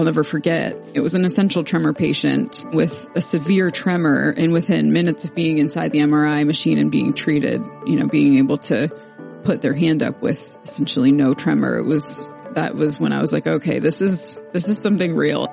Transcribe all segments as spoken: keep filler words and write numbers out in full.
I'll never forget. It was an essential tremor patient with a severe tremor, and within minutes of being inside the M R I machine and being treated, you know, being able to put their hand up with essentially no tremor, it was, that was when I was like, okay, this is, this is something real.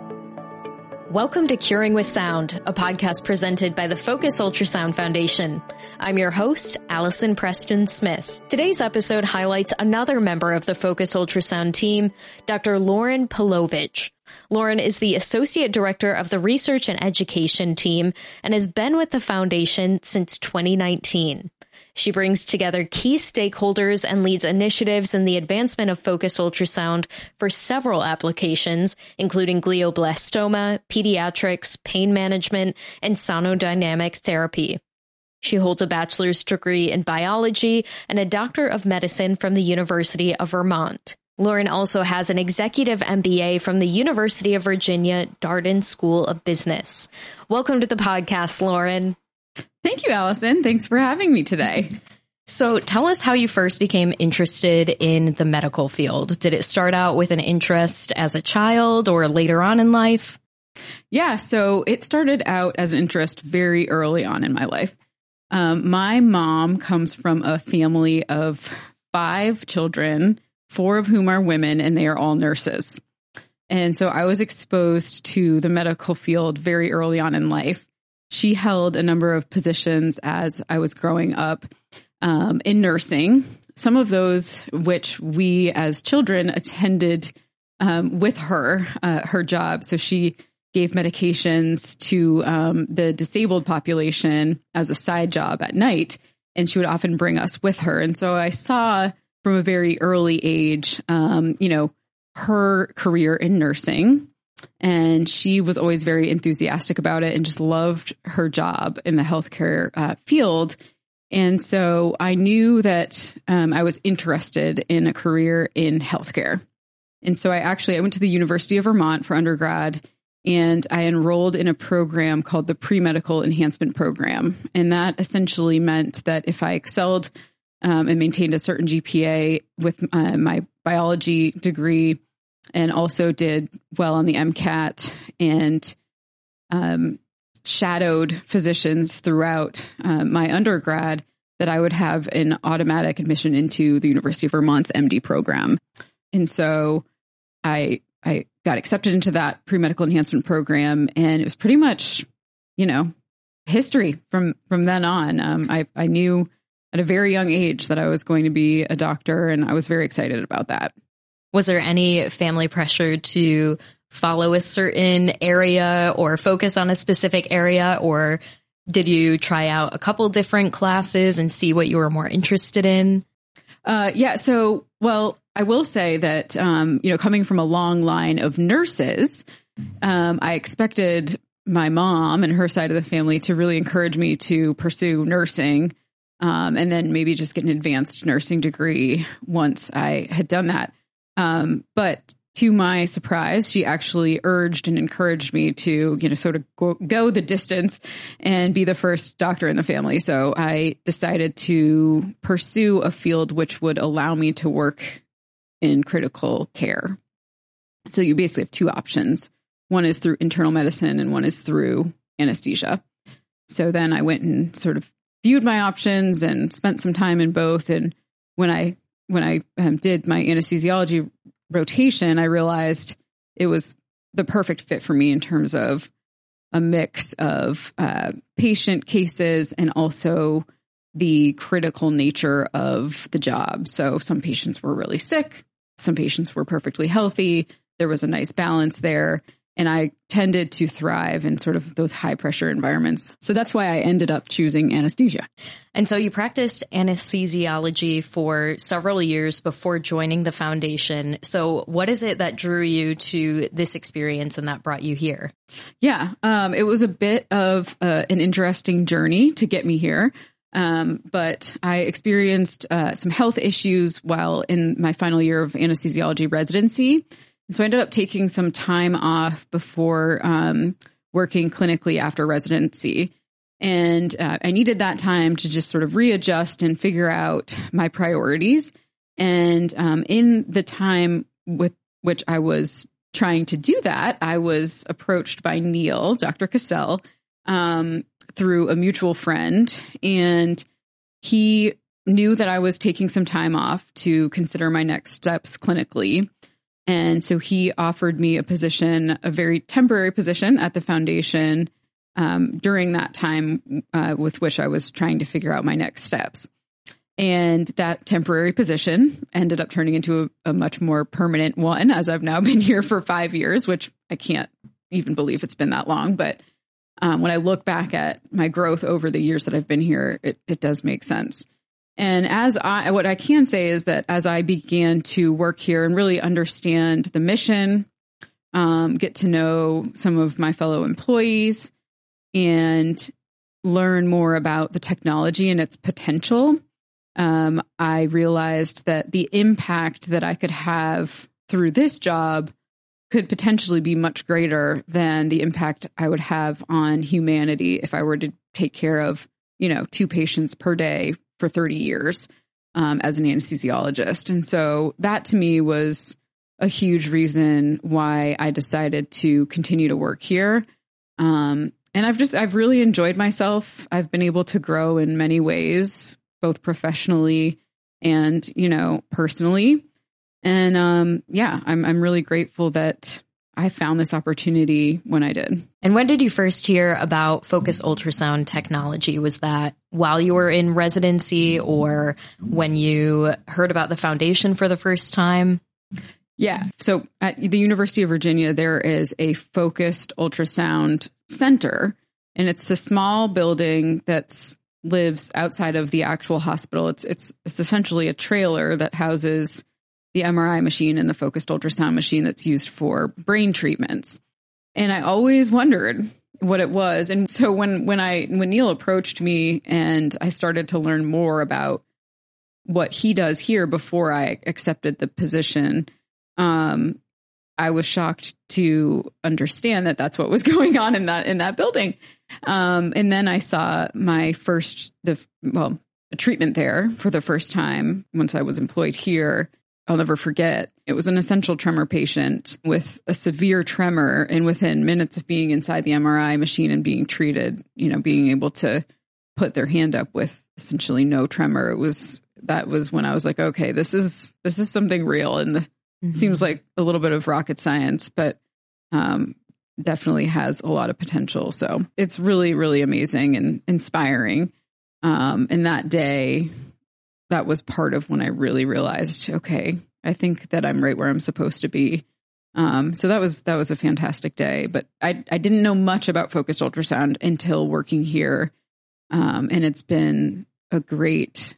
Welcome to Curing with Sound, a podcast presented by the Focus Ultrasound Foundation. I'm your host, Allison Preston Smith. Today's episode highlights another member of the Focus Ultrasound team, Doctor Lauren Palovich. Lauren is the Associate Director of the Research and Education team and has been with the foundation since twenty nineteen. She brings together key stakeholders and leads initiatives in the advancement of focus ultrasound for several applications, including glioblastoma, pediatrics, pain management, and sonodynamic therapy. She holds a bachelor's degree in biology and a doctor of medicine from the University of Vermont. Lauren also has an executive M B A from the University of Virginia Darden School of Business. Welcome to the podcast, Lauren. Thank you, Allison. Thanks for having me today. So tell us how you first became interested in the medical field. Did it start out with an interest as a child or later on in life? Yeah, so it started out as an interest very early on in my life. Um, my mom comes from a family of five children, four of whom are women, and they are all nurses. And so I was exposed to the medical field very early on in life. She held a number of positions as I was growing up um, in nursing, some of those which we as children attended um, with her, uh, her job. So she gave medications to um, the disabled population as a side job at night, and she would often bring us with her. And so I saw from a very early age, um, you know, her career in nursing. And she was always very enthusiastic about it and just loved her job in the healthcare uh, field. And so I knew that um, I was interested in a career in healthcare. And so I actually, I went to the University of Vermont for undergrad, and I enrolled in a program called the Pre-Medical Enhancement Program. And that essentially meant that if I excelled um, and maintained a certain G P A with uh, my biology degree, and also did well on the MCAT and um, shadowed physicians throughout uh, my undergrad, that I would have an automatic admission into the University of Vermont's M D program. And so I I got accepted into that pre-medical enhancement program, and it was pretty much, you know, history from from then on. Um, I, I knew at a very young age that I was going to be a doctor, and I was very excited about that. Was there any family pressure to follow a certain area or focus on a specific area, or did you try out a couple different classes and see what you were more interested in? Uh, yeah. So, well, I will say that, um, you know, coming from a long line of nurses, um, I expected my mom and her side of the family to really encourage me to pursue nursing, um, and then maybe just get an advanced nursing degree once I had done that. Um, but to my surprise, she actually urged and encouraged me to, you know, sort of go, go the distance and be the first doctor in the family. So I decided to pursue a field which would allow me to work in critical care. So you basically have two options. One is through internal medicine and one is through anesthesia. So then I went and sort of viewed my options and spent some time in both. And when I When I um, did my anesthesiology rotation, I realized it was the perfect fit for me in terms of a mix of uh, patient cases and also the critical nature of the job. So some patients were really sick. Some patients were perfectly healthy. There was a nice balance there. And I tended to thrive in sort of those high pressure environments. So that's why I ended up choosing anesthesia. And so you practiced anesthesiology for several years before joining the foundation. So what is it that drew you to this experience and that brought you here? Yeah, um, it was a bit of uh, an interesting journey to get me here. Um, but I experienced uh, some health issues while in my final year of anesthesiology residency. So I ended up taking some time off before um, working clinically after residency. And uh, I needed that time to just sort of readjust and figure out my priorities. And um, in the time with which I was trying to do that, I was approached by Neil, Doctor Cassell, um, through a mutual friend, and he knew that I was taking some time off to consider my next steps clinically. And so he offered me a position, a very temporary position at the foundation um, during that time uh, with which I was trying to figure out my next steps. And that temporary position ended up turning into a, a much more permanent one, as I've now been here for five years, which I can't even believe it's been that long. But um, when I look back at my growth over the years that I've been here, it, it does make sense. And as I, what I can say is that as I began to work here and really understand the mission, um, get to know some of my fellow employees and learn more about the technology and its potential, um, I realized that the impact that I could have through this job could potentially be much greater than the impact I would have on humanity if I were to take care of, you know, two patients per day for thirty years um, as an anesthesiologist. And so that to me was a huge reason why I decided to continue to work here. Um, and I've just, I've really enjoyed myself. I've been able to grow in many ways, both professionally and, you know, personally. And um, yeah, I'm, I'm really grateful that I found this opportunity when I did. And when did you first hear about focused ultrasound technology? Was that while you were in residency or when you heard about the foundation for the first time? Yeah. So at the University of Virginia, there is a focused ultrasound center, and it's the small building that's lives outside of the actual hospital. It's, it's, it's essentially a trailer that houses the M R I machine and the focused ultrasound machine that's used for brain treatments. And I always wondered what it was. And so when, when I, when Neil approached me and I started to learn more about what he does here before I accepted the position, um, I was shocked to understand that that's what was going on in that, in that building. Um, and then I saw my first, the, well, a treatment there for the first time once I was employed here. I'll never forget. It was an essential tremor patient with a severe tremor. And within minutes of being inside the M R I machine and being treated, you know, being able to put their hand up with essentially no tremor, it was, that was when I was like, okay, this is, this is something real. And the, mm-hmm. seems like a little bit of rocket science, but um, definitely has a lot of potential. So it's really, really amazing and inspiring. Um, and that day, that was part of when I really realized, okay, I think that I'm right where I'm supposed to be. Um, so that was, that was a fantastic day, but I, I didn't know much about focused ultrasound until working here. Um, and it's been a great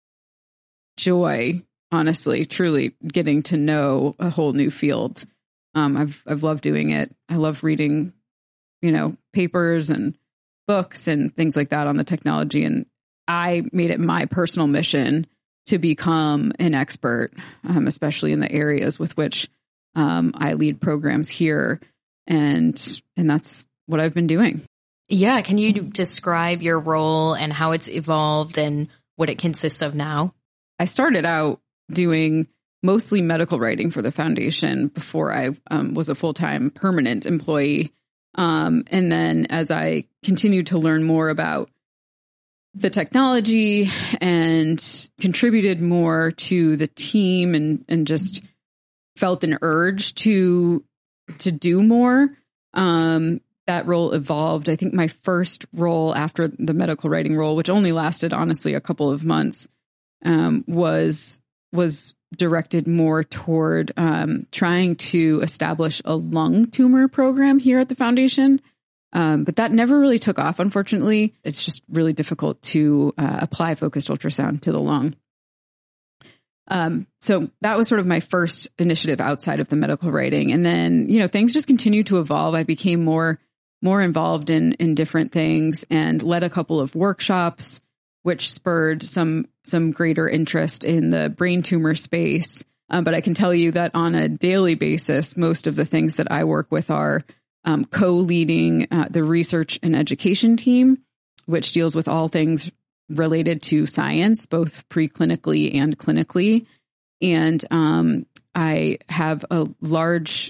joy, honestly, truly getting to know a whole new field. Um, I've, I've loved doing it. I love reading, you know, papers and books and things like that on the technology. And I made it my personal mission to become an expert, um, especially in the areas with which um, I lead programs here. And and that's what I've been doing. Yeah. Can you describe your role and how it's evolved and what it consists of now? I started out doing mostly medical writing for the foundation before I um, was a full-time permanent employee. Um, and then as I continued to learn more about the technology and contributed more to the team and, and just felt an urge to, to do more. Um, that role evolved. I think my first role after the medical writing role, which only lasted honestly a couple of months, um, was, was directed more toward, um, trying to establish a lung tumor program here at the foundation. Um, but that never really took off, unfortunately. It's just really difficult to uh, apply focused ultrasound to the lung. Um, so that was sort of my first initiative outside of the medical writing. And then, you know, things just continued to evolve. I became more, more involved in, in different things and led a couple of workshops, which spurred some, some greater interest in the brain tumor space. Um, but I can tell you that on a daily basis, most of the things that I work with are Um, co-leading uh, the research and education team, which deals with all things related to science, both preclinically and clinically. And um, I have a large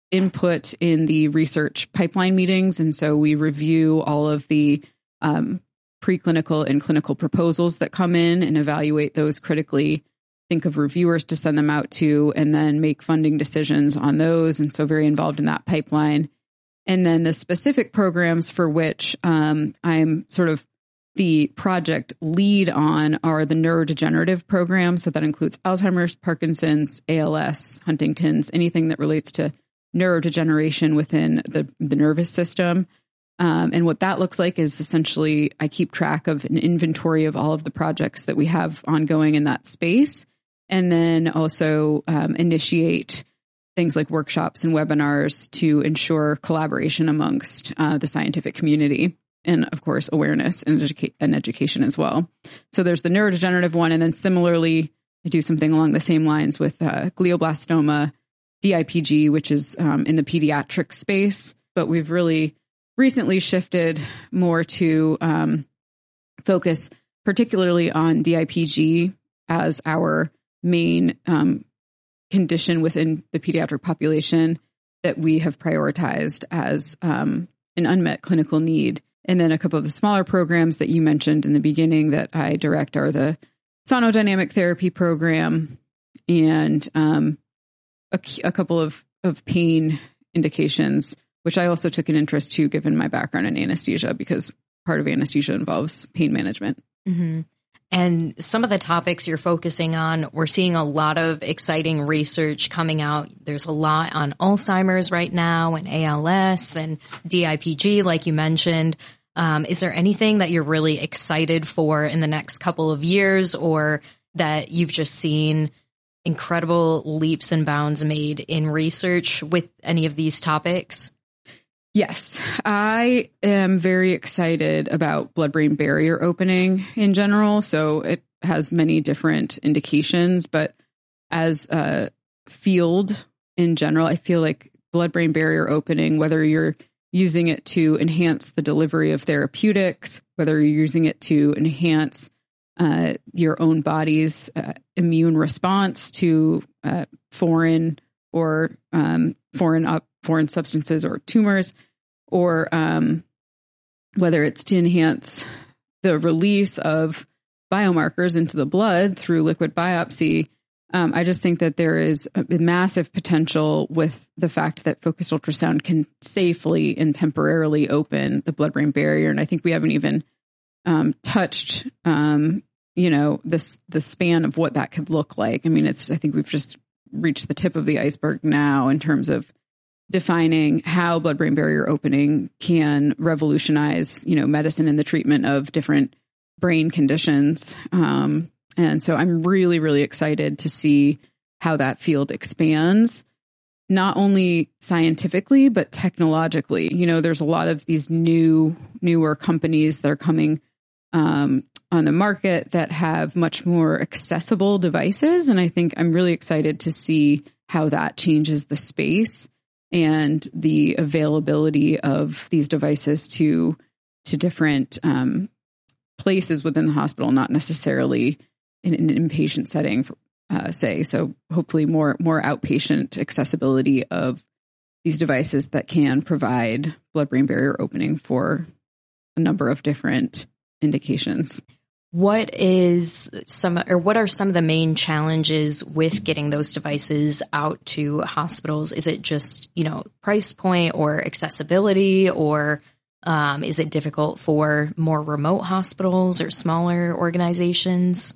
input in the research pipeline meetings. And so we review all of the um, preclinical and clinical proposals that come in and evaluate those critically, think of reviewers to send them out to, and then make funding decisions on those. And so very involved in that pipeline. And then the specific programs for which um, I'm sort of the project lead on are the neurodegenerative programs. So that includes Alzheimer's, Parkinson's, A L S, Huntington's, anything that relates to neurodegeneration within the, the nervous system. Um, and what that looks like is essentially I keep track of an inventory of all of the projects that we have ongoing in that space, and then also um, initiate things like workshops and webinars to ensure collaboration amongst uh, the scientific community, and of course awareness and, educa- and education as well. So there's the neurodegenerative one, and then similarly I do something along the same lines with uh, glioblastoma, D I P G, which is um, in the pediatric space, but we've really recently shifted more to um, focus particularly on D I P G as our main um, condition within the pediatric population that we have prioritized as um, an unmet clinical need. And then a couple of the smaller programs that you mentioned in the beginning that I direct are the sonodynamic therapy program and um, a, a couple of, of pain indications, which I also took an interest to given my background in anesthesia, because part of anesthesia involves pain management. Mm-hmm. And some of the topics you're focusing on, we're seeing a lot of exciting research coming out. There's a lot on Alzheimer's right now and A L S and D I P G, like you mentioned. Um, is there anything that you're really excited for in the next couple of years, or that you've just seen incredible leaps and bounds made in research with any of these topics? Yes, I am very excited about blood-brain barrier opening in general. So it has many different indications, but as a field in general, I feel like blood-brain barrier opening, whether you're using it to enhance the delivery of therapeutics, whether you're using it to enhance uh, your own body's uh, immune response to uh, foreign or um, foreign up foreign substances or tumors, or um, whether it's to enhance the release of biomarkers into the blood through liquid biopsy. Um, I just think that there is a massive potential with the fact that focused ultrasound can safely and temporarily open the blood-brain barrier. And I think we haven't even um, touched, um, you know, this the span of what that could look like. I mean, it's I think we've just reached the tip of the iceberg now in terms of defining how blood-brain barrier opening can revolutionize, you know, medicine and the treatment of different brain conditions. Um, and so I'm really, really excited to see how that field expands, not only scientifically, but technologically. You know, there's a lot of these new, newer companies that are coming um, on the market that have much more accessible devices. And I think I'm really excited to see how that changes the space and the availability of these devices to to different um, places within the hospital, not necessarily in, in an inpatient setting, uh, say. So hopefully more more outpatient accessibility of these devices that can provide blood-brain barrier opening for a number of different indications. What is some, or what are some of the main challenges with getting those devices out to hospitals? Is it just, you know, price point or accessibility, or um, is it difficult for more remote hospitals or smaller organizations?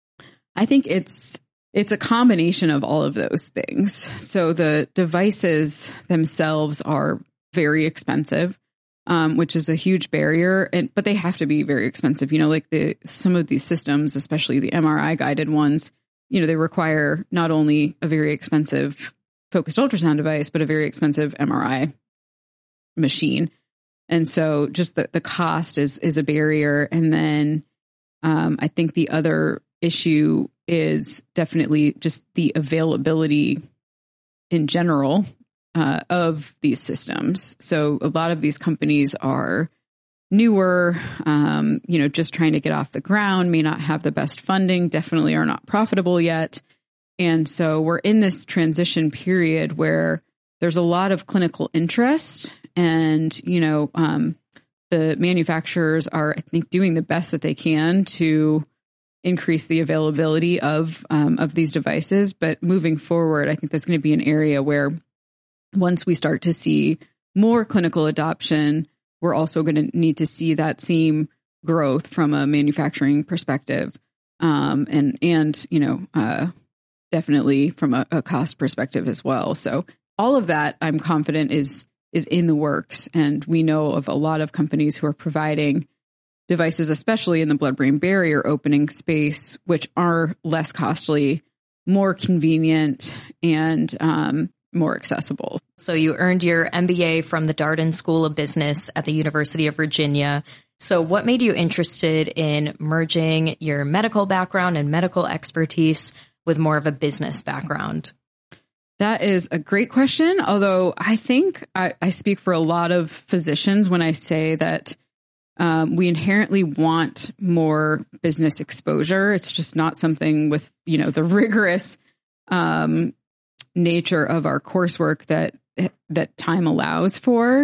I think it's it's a combination of all of those things. So the devices themselves are very expensive. Um, which is a huge barrier, and but they have to be very expensive. You know, like the some of these systems, especially the M R I guided ones, you know, they require not only a very expensive focused ultrasound device, but a very expensive M R I machine. And so just the, the cost is is a barrier. And then um, I think the other issue is definitely just the availability in general Uh, of these systems. So a lot of these companies are newer, um, you know, just trying to get off the ground, may not have the best funding, definitely are not profitable yet. And so we're in this transition period where there's a lot of clinical interest, and, you know, um, the manufacturers are, I think, doing the best that they can to increase the availability of um, of these devices. But moving forward, I think that's going to be an area where once we start to see more clinical adoption, we're also going to need to see that same growth from a manufacturing perspective, um, and and you know uh, definitely from a, a cost perspective as well. So all of that, I'm confident, is is in the works, and we know of a lot of companies who are providing devices, especially in the blood-brain barrier opening space, which are less costly, more convenient, and um, more accessible. So you earned your M B A from the Darden School of Business at the University of Virginia. So what made you interested in merging your medical background and medical expertise with more of a business background? That is a great question. Although I think I, I speak for a lot of physicians when I say that um, we inherently want more business exposure. It's just not something with, you know, the rigorous um, nature of our coursework that that time allows for.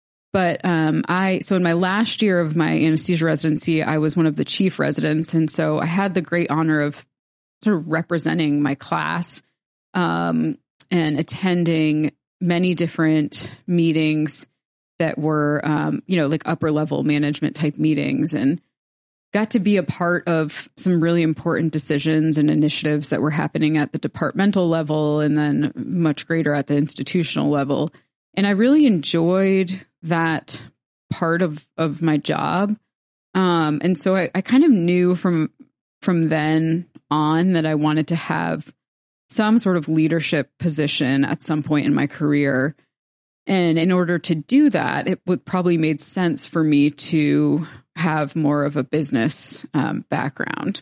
But um, I, so in my last year of my anesthesia residency, I was one of the chief residents. And so I had the great honor of sort of representing my class um, and attending many different meetings that were, um, you know, like upper level management type meetings, and got to be a part of some really important decisions and initiatives that were happening at the departmental level and then much greater at the institutional level. And I really enjoyed that part of, of my job. Um, and so I, I kind of knew from, from then on that I wanted to have some sort of leadership position at some point in my career. And in order to do that, it would probably made sense for me to have more of a business um, background.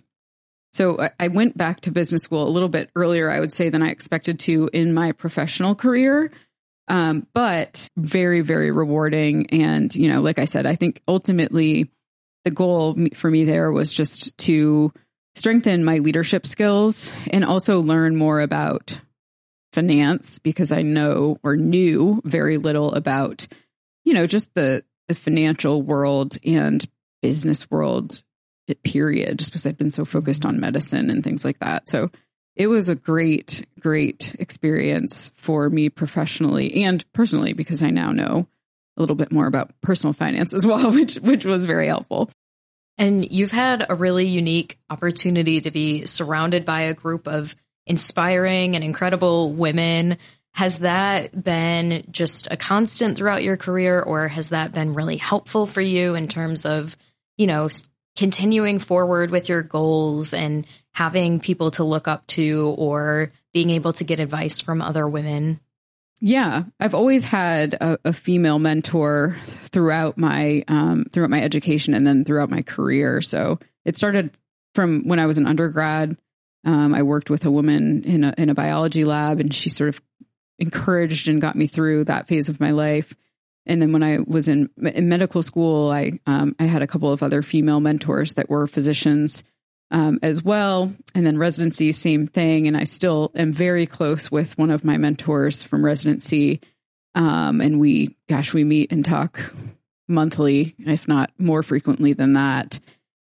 So I, I went back to business school a little bit earlier, I would say, than I expected to in my professional career. Um, but very, very rewarding. And, you know, like I said, I think ultimately the goal for me there was just to strengthen my leadership skills and also learn more about finance, because I know or knew very little about, you know, just the, the financial world and business world, period, just because I'd been so focused on medicine and things like that. So it was a great, great experience for me professionally and personally, because I now know a little bit more about personal finance as well, which which was very helpful. And you've had a really unique opportunity to be surrounded by a group of inspiring and incredible women. Has that been just a constant throughout your career, or has that been really helpful for you in terms of, you know, continuing forward with your goals and having people to look up to or being able to get advice from other women? Yeah, I've always had a, a female mentor throughout my um, throughout my education and then throughout my career. So it started from when I was an undergrad. Um, I worked with a woman in a in a biology lab, and she sort of encouraged and got me through that phase of my life. And then when I was in, in medical school, I um, I had a couple of other female mentors that were physicians um, as well. And then residency, same thing. And I still am very close with one of my mentors from residency. Um, and we, gosh, we meet and talk monthly, if not more frequently than that.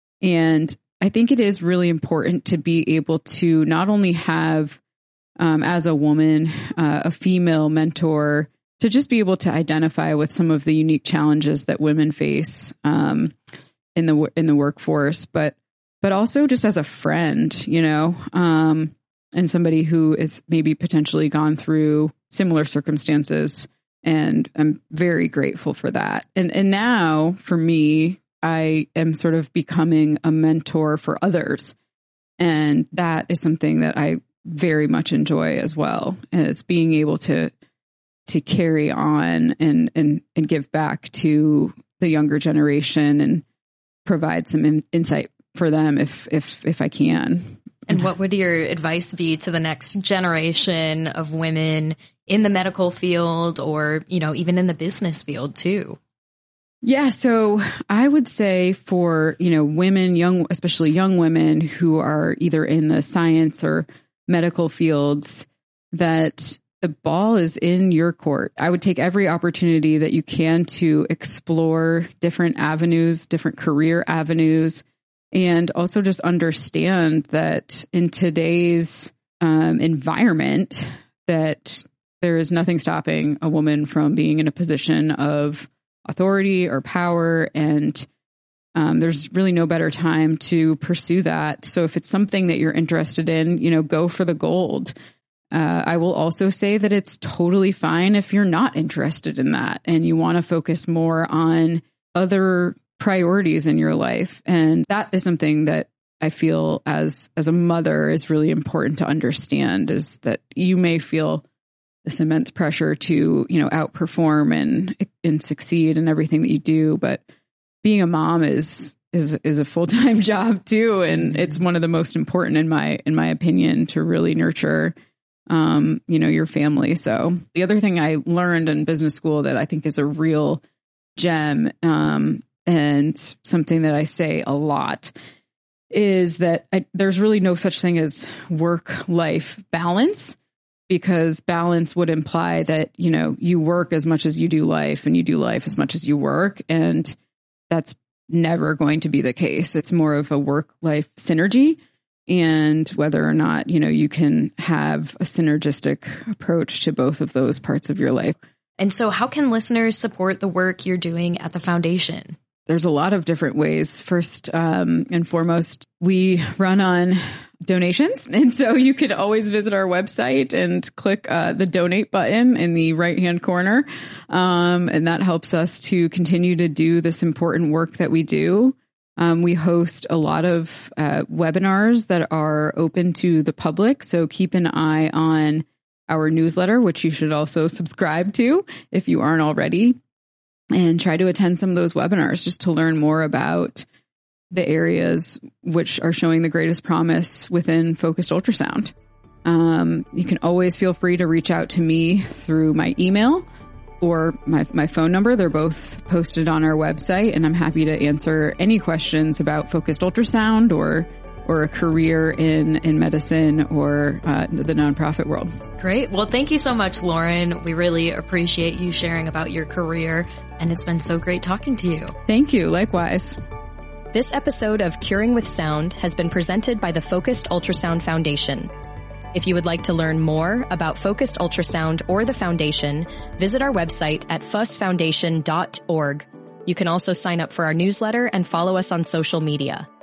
And I think it is really important to be able to not only have, um, as a woman, uh, a female mentor, to just be able to identify with some of the unique challenges that women face um, in the in the workforce, but but also just as a friend, you know, um, and somebody who is maybe potentially gone through similar circumstances. And I'm very grateful for that. And and now for me, I am sort of becoming a mentor for others. And that is something that I very much enjoy as well. And it's being able to to carry on and, and, and give back to the younger generation and provide some in, insight for them if, if, if I can. And what would your advice be to the next generation of women in the medical field or, you know, even in the business field too? Yeah. So I would say for, you know, women, young, especially young women who are either in the science or medical fields, that the ball is in your court. I would take every opportunity that you can to explore different avenues, different career avenues, and also just understand that in today's um, environment, that there is nothing stopping a woman from being in a position of authority or power. And um, there's really no better time to pursue that. So if it's something that you're interested in, you know, go for the gold. Uh, I will also say that it's totally fine if you're not interested in that and you want to focus more on other priorities in your life. And that is something that I feel as, as a mother is really important to understand, is that you may feel this immense pressure to, you know, outperform and, and succeed in everything that you do. But being a mom is, is, is a full-time job too. And it's one of the most important in my, in my opinion, to really nurture um, you know, your family. So the other thing I learned in business school that I think is a real gem, um, and something that I say a lot is that I, there's really no such thing as work-life balance, because balance would imply that, you know, you work as much as you do life and you do life as much as you work. And that's never going to be the case. It's more of a work-life synergy. And whether or not, you know, you can have a synergistic approach to both of those parts of your life. And so how can listeners support the work you're doing at the foundation? There's a lot of different ways. First um, and foremost, we run on donations. And so you could always visit our website and click uh, the donate button in the right-hand corner. Um, and that helps us to continue to do this important work that we do. Um, we host a lot of uh, webinars that are open to the public. So keep an eye on our newsletter, which you should also subscribe to if you aren't already, and try to attend some of those webinars just to learn more about the areas which are showing the greatest promise within focused ultrasound. Um, you can always feel free to reach out to me through my email or my, my phone number. They're both posted on our website, and I'm happy to answer any questions about focused ultrasound or or a career in, in medicine or uh, the nonprofit world. Great. Well, thank you so much, Lauren. We really appreciate you sharing about your career, and it's been so great talking to you. Thank you. Likewise. This episode of Curing with Sound has been presented by the Focused Ultrasound Foundation. If you would like to learn more about Focused Ultrasound or the Foundation, visit our website at f u s foundation dot org. You can also sign up for our newsletter and follow us on social media.